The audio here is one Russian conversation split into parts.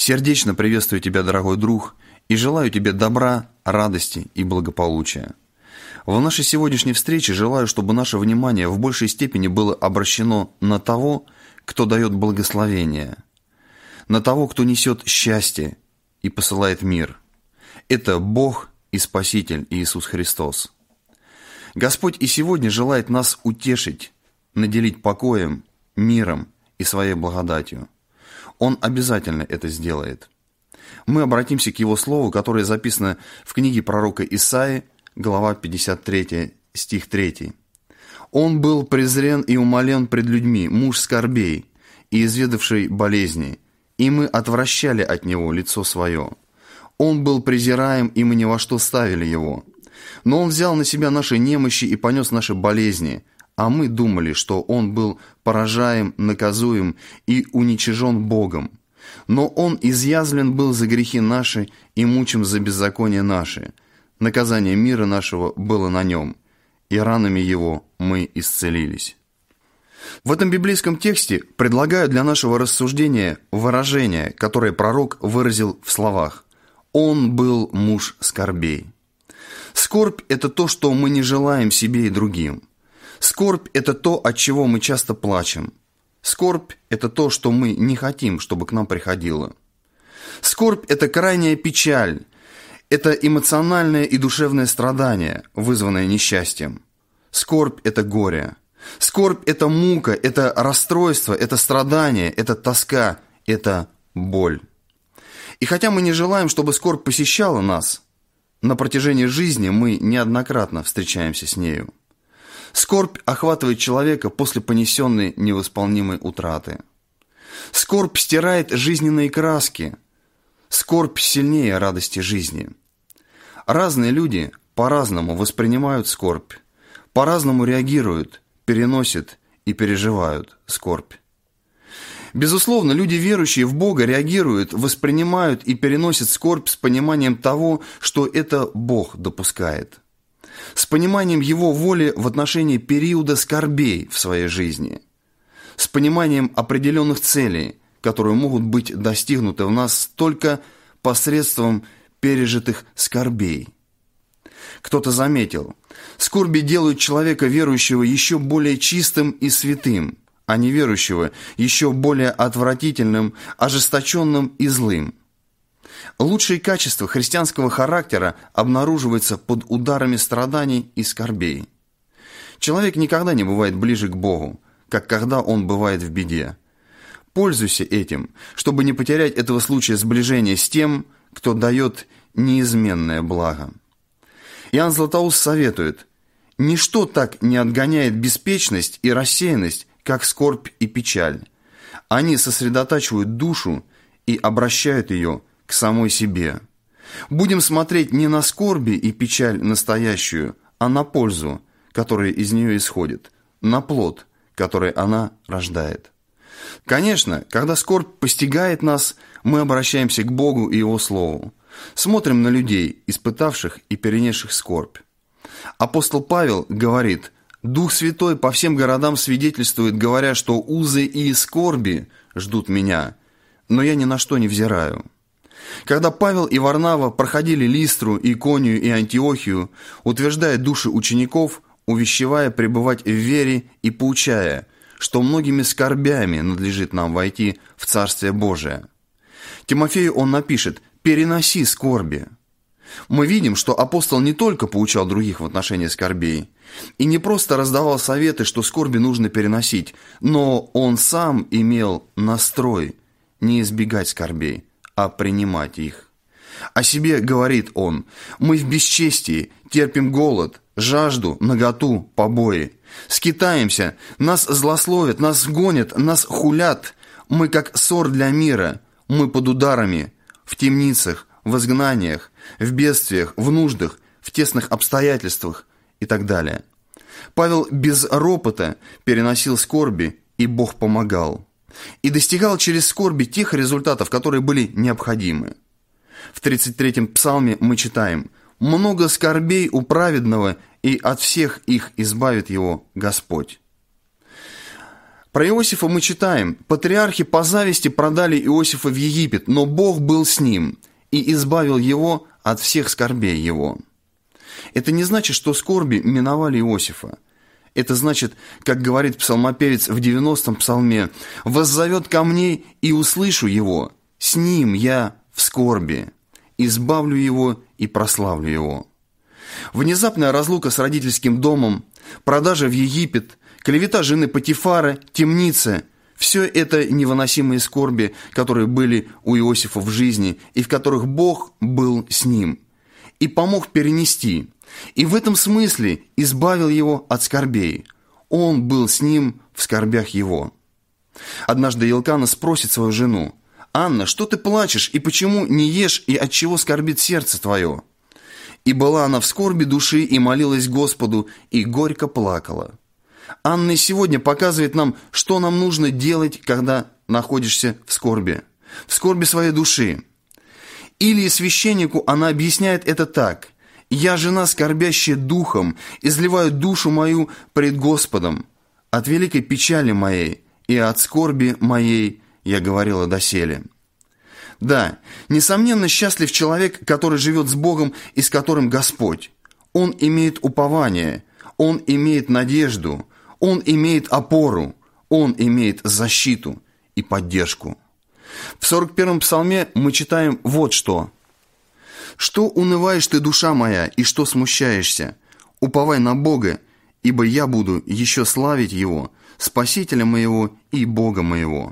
Сердечно приветствую тебя, дорогой друг, и желаю тебе добра, радости и благополучия. В нашей сегодняшней встрече желаю, чтобы наше внимание в большей степени было обращено на того, кто дает благословение, на того, кто несет счастье и посылает мир. Это Бог и Спаситель Иисус Христос. Господь и сегодня желает нас утешить, наделить покоем, миром и своей благодатью. Он обязательно это сделает. Мы обратимся к Его Слову, которое записано в книге пророка Исаии, глава 53, стих 3. «Он был презрен и умолен пред людьми, муж скорбей и изведавший болезни, и мы отвращали от Него лицо свое. Он был презираем, и мы ни во что ставили Его. Но Он взял на себя наши немощи и понес наши болезни, а мы думали, что Он был поражаем, наказуем и уничижен Богом. Но Он изъязвлен был за грехи наши и мучим за беззаконие наши. Наказание мира нашего было на Нем, и ранами Его мы исцелились». В этом библейском тексте предлагаю для нашего рассуждения выражение, которое пророк выразил в словах: «Он был муж скорбей». Скорбь – это то, что мы не желаем себе и другим. Скорбь – это то, от чего мы часто плачем. Скорбь – это то, что мы не хотим, чтобы к нам приходило. Скорбь – это крайняя печаль, это эмоциональное и душевное страдание, вызванное несчастьем. Скорбь – это горе. Скорбь – это мука, это расстройство, это страдание, это тоска, это боль. И хотя мы не желаем, чтобы скорбь посещала нас, на протяжении жизни мы неоднократно встречаемся с нею. Скорбь охватывает человека после понесенной невосполнимой утраты. Скорбь стирает жизненные краски. Скорбь сильнее радости жизни. Разные люди по-разному воспринимают скорбь, по-разному реагируют, переносят и переживают скорбь. Безусловно, люди, верующие в Бога, реагируют, воспринимают и переносят скорбь с пониманием того, что это Бог допускает, с пониманием Его воли в отношении периода скорбей в своей жизни, с пониманием определенных целей, которые могут быть достигнуты в нас только посредством пережитых скорбей. Кто-то заметил, скорби делают человека верующего еще более чистым и святым, а неверующего еще более отвратительным, ожесточенным и злым. Лучшие качества христианского характера обнаруживаются под ударами страданий и скорбей. Человек никогда не бывает ближе к Богу, как когда он бывает в беде. Пользуйся этим, чтобы не потерять этого случая сближения с тем, кто дает неизменное благо. Иоанн Златоуст советует: «Ничто так не отгоняет беспечность и рассеянность, как скорбь и печаль. Они сосредотачивают душу и обращают ее к самой себе. Будем смотреть не на скорби и печаль настоящую, а на пользу, которая из нее исходит, на плод, который она рождает». Конечно, когда скорбь постигает нас, мы обращаемся к Богу и Его Слову. Смотрим на людей, испытавших и перенесших скорбь. Апостол Павел говорит: «Дух Святой по всем городам свидетельствует, говоря, что узы и скорби ждут меня, но я ни на что не взираю». Когда Павел и Варнава проходили Листру, Иконию и Антиохию, утверждая души учеников, увещевая пребывать в вере и поучая, что многими скорбями надлежит нам войти в Царствие Божие. Тимофею он напишет: «Переноси скорби». Мы видим, что апостол не только поучал других в отношении скорбей, и не просто раздавал советы, что скорби нужно переносить, но он сам имел настрой не избегать скорбей, а принимать их. О себе говорит он: «Мы в бесчестии, терпим голод, жажду, наготу, побои. Скитаемся, нас злословят, нас гонят, нас хулят. Мы как ссор для мира, мы под ударами, в темницах, в изгнаниях, в бедствиях, в нуждах, в тесных обстоятельствах» и так далее. Павел без ропота переносил скорби, и Бог помогал. И достигал через скорби тех результатов, которые были необходимы. В 33-м псалме мы читаем: «Много скорбей у праведного, и от всех их избавит его Господь». Про Иосифа мы читаем: «Патриархи по зависти продали Иосифа в Египет, но Бог был с ним и избавил его от всех скорбей его». Это не значит, что скорби миновали Иосифа. Это значит, как говорит псалмопевец в 90-м псалме: «Воззовет ко мне, и услышу его, с ним я в скорби, избавлю его и прославлю его». Внезапная разлука с родительским домом, продажа в Египет, клевета жены Потифара, темница – все это невыносимые скорби, которые были у Иосифа в жизни и в которых Бог был с ним и помог перенести, и в этом смысле избавил его от скорбей. Он был с ним в скорбях его. Однажды Елкана спросит свою жену: «Анна, что ты плачешь, и почему не ешь, и от чего скорбит сердце твое?» И была она в скорби души, и молилась Господу, и горько плакала. Анна и сегодня показывает нам, что нам нужно делать, когда находишься в скорби своей души. Или священнику она объясняет это так: «Я, жена скорбящая духом, изливаю душу мою пред Господом. От великой печали моей и от скорби моей я говорила доселе». Да, несомненно, счастлив человек, который живет с Богом и с которым Господь. Он имеет упование, он имеет надежду, он имеет опору, он имеет защиту и поддержку. В 41-м псалме мы читаем вот что: «Что унываешь ты, душа моя, и что смущаешься? Уповай на Бога, ибо я буду еще славить Его, Спасителя моего и Бога моего».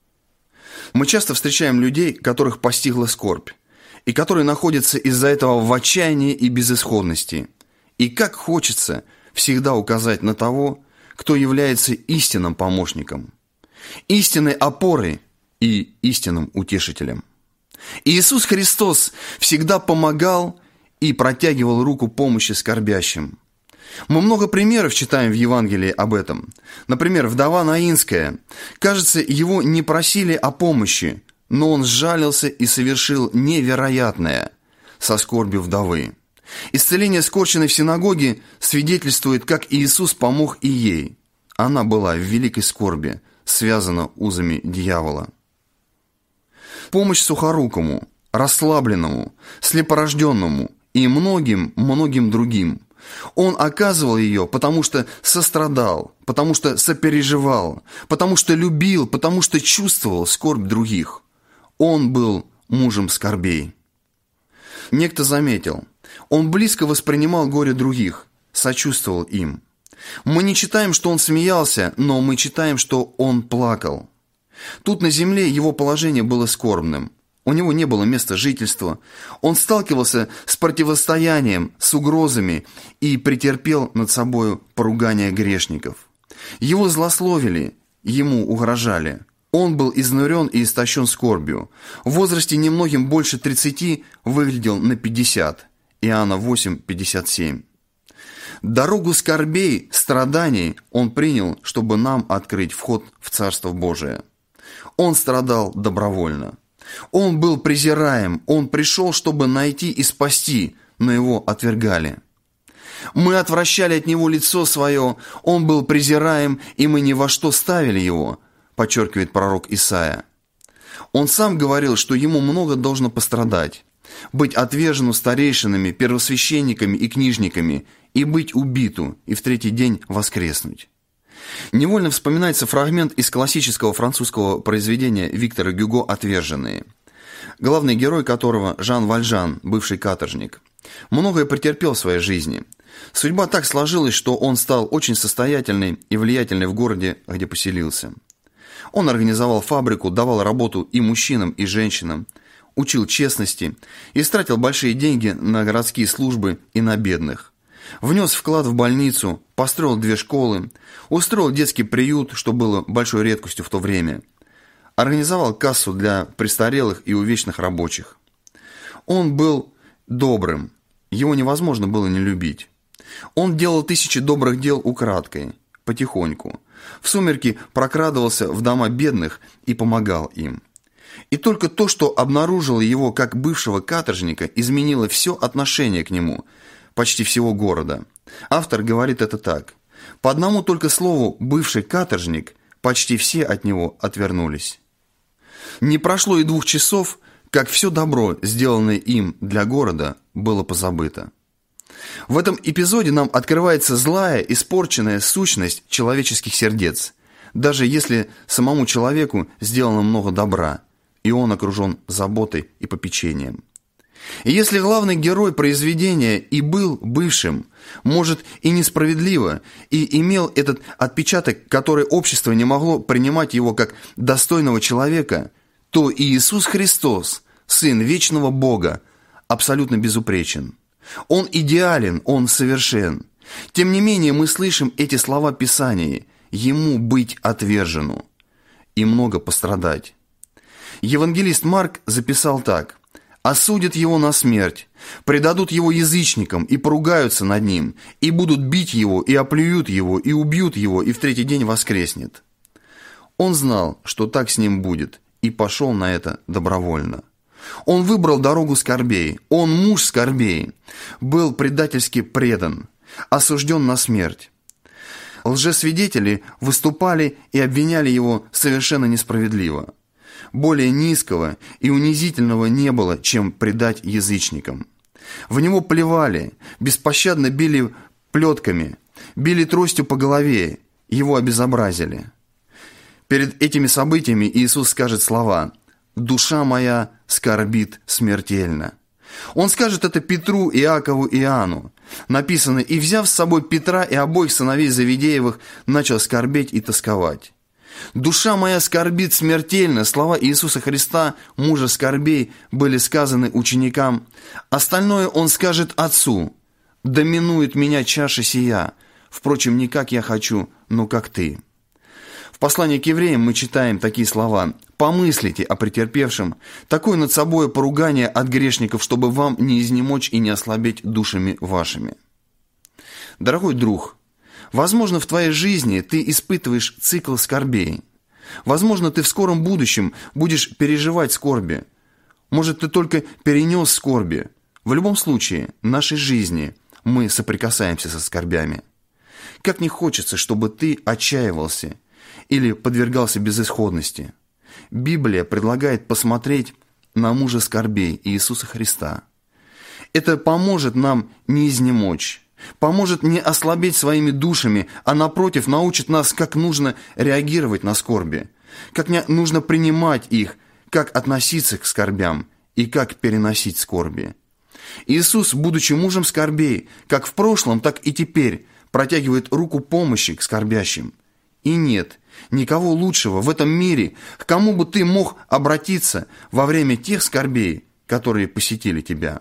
Мы часто встречаем людей, которых постигла скорбь, и которые находятся из-за этого в отчаянии и безысходности. И как хочется всегда указать на того, кто является истинным помощником, истинной опорой и истинным утешителем. Иисус Христос всегда помогал и протягивал руку помощи скорбящим. Мы много примеров читаем в Евангелии об этом. Например, вдова Наинская. Кажется, его не просили о помощи, но он сжалился и совершил невероятное со скорбью вдовы. Исцеление скорченной в синагоге свидетельствует, как Иисус помог и ей. Она была в великой скорби, связана узами дьявола. Помощь сухорукому, расслабленному, слепорожденному и многим другим. Он оказывал ее, потому что сострадал, потому что сопереживал, потому что любил, потому что чувствовал скорбь других. Он был мужем скорбей. Некто заметил: он близко воспринимал горе других, сочувствовал им. Мы не читаем, что он смеялся, но мы читаем, что он плакал. Тут на земле его положение было скорбным. У него не было места жительства. Он сталкивался с противостоянием, с угрозами и претерпел над собою поругание грешников. Его злословили, ему угрожали. Он был изнурен и истощен скорбью. В возрасте немногим больше 30 выглядел на 50. Иоанна 8:57. Дорогу скорбей, страданий он принял, чтобы нам открыть вход в Царство Божие. Он страдал добровольно. Он был презираем, он пришел, чтобы найти и спасти, но его отвергали. Мы отвращали от него лицо свое, он был презираем, и мы ни во что ставили его, подчеркивает пророк Исаия. Он сам говорил, что ему много должно пострадать, быть отвержену старейшинами, первосвященниками и книжниками, и быть убиту, и в третий день воскреснуть. Невольно вспоминается фрагмент из классического французского произведения Виктора Гюго «Отверженные», главный герой которого Жан Вальжан, бывший каторжник. Многое претерпел в своей жизни. Судьба так сложилась, что он стал очень состоятельный и влиятельный в городе, где поселился. Он организовал фабрику, давал работу и мужчинам, и женщинам, учил честности, истратил большие деньги на городские службы и на бедных. Внес вклад в больницу, построил 2 школы, устроил детский приют, что было большой редкостью в то время. Организовал кассу для престарелых и увечных рабочих. Он был добрым, его невозможно было не любить. Он делал 1000 добрых дел украдкой, потихоньку. В сумерки прокрадывался в дома бедных и помогал им. И только то, что обнаружило его как бывшего каторжника, изменило все отношение к нему, почти всего города. Автор говорит это так: по одному только слову «бывший каторжник» почти все от него отвернулись. Не прошло и 2 часов, как все добро, сделанное им для города, было позабыто. В этом эпизоде нам открывается злая, испорченная сущность человеческих сердец, даже если самому человеку сделано много добра, и он окружен заботой и попечением. И если главный герой произведения и был бывшим, может и несправедливо, и имел этот отпечаток, который общество не могло принимать его как достойного человека, то и Иисус Христос, Сын вечного Бога, абсолютно безупречен. Он идеален, Он совершен. Тем не менее, мы слышим эти слова Писания: «Ему быть отвержену и много пострадать». Евангелист Марк записал так: «Осудят его на смерть, предадут его язычникам и поругаются над ним, и будут бить его, и оплюют его, и убьют его, и в 3-й день воскреснет». Он знал, что так с ним будет, и пошел на это добровольно. Он выбрал дорогу скорбей, он муж скорбей, был предательски предан, осужден на смерть. Лжесвидетели выступали и обвиняли его совершенно несправедливо. Более низкого и унизительного не было, чем предать язычникам. В него плевали, беспощадно били плетками, били тростью по голове, его обезобразили. Перед этими событиями Иисус скажет слова: «Душа моя скорбит смертельно». Он скажет это Петру, Иакову и Иоанну. Написано: «И, взяв с собой Петра и обоих сыновей Завидеевых, начал скорбеть и тосковать». «Душа моя скорбит смертельно» — слова Иисуса Христа, мужа скорбей, были сказаны ученикам. Остальное он скажет Отцу: «Доминует меня чаша сия, впрочем, не как я хочу, но как ты». В послании к евреям мы читаем такие слова: «Помыслите о претерпевшем, такое над собой поругание от грешников, чтобы вам не изнемочь и не ослабеть душами вашими». Дорогой друг, возможно, в твоей жизни ты испытываешь цикл скорбей. Возможно, ты в скором будущем будешь переживать скорби. Может, ты только перенес скорби. В любом случае, в нашей жизни мы соприкасаемся со скорбями. Как не хочется, чтобы ты отчаивался или подвергался безысходности. Библия предлагает посмотреть на мужа скорбей Иисуса Христа. Это поможет нам не изнемочь, поможет не ослабеть своими душами, а напротив научит нас, как нужно реагировать на скорби, как нужно принимать их, как относиться к скорбям и как переносить скорби. Иисус, будучи мужем скорбей, как в прошлом, так и теперь, протягивает руку помощи к скорбящим. И нет никого лучшего в этом мире, к кому бы ты мог обратиться во время тех скорбей, которые посетили тебя.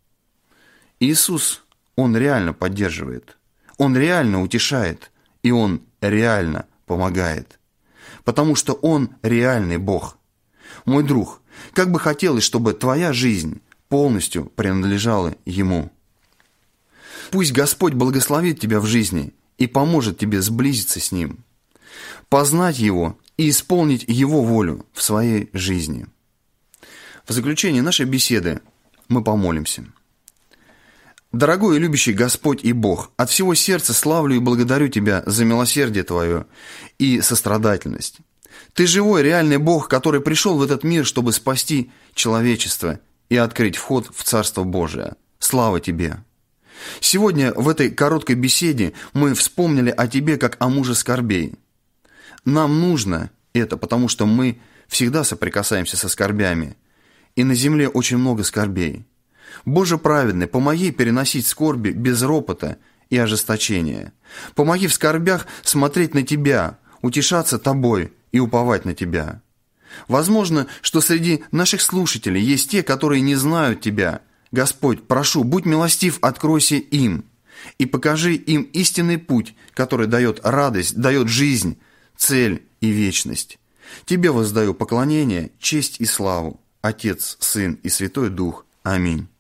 Иисус, Он реально поддерживает, Он реально утешает, и Он реально помогает, потому что Он реальный Бог. Мой друг, как бы хотелось, чтобы твоя жизнь полностью принадлежала Ему. Пусть Господь благословит тебя в жизни и поможет тебе сблизиться с Ним, познать Его и исполнить Его волю в своей жизни. В заключение нашей беседы мы помолимся. Дорогой и любящий Господь и Бог, от всего сердца славлю и благодарю Тебя за милосердие Твое и сострадательность. Ты живой, реальный Бог, который пришел в этот мир, чтобы спасти человечество и открыть вход в Царство Божие. Слава Тебе! Сегодня в этой короткой беседе мы вспомнили о Тебе как о муже скорбей. Нам нужно это, потому что мы всегда соприкасаемся со скорбями, и на земле очень много скорбей. Боже праведный, помоги переносить скорби без ропота и ожесточения. Помоги в скорбях смотреть на Тебя, утешаться Тобой и уповать на Тебя. Возможно, что среди наших слушателей есть те, которые не знают Тебя. Господь, прошу, будь милостив, откройся им и покажи им истинный путь, который дает радость, дает жизнь, цель и вечность. Тебе воздаю поклонение, честь и славу, Отец, Сын и Святой Дух. Аминь.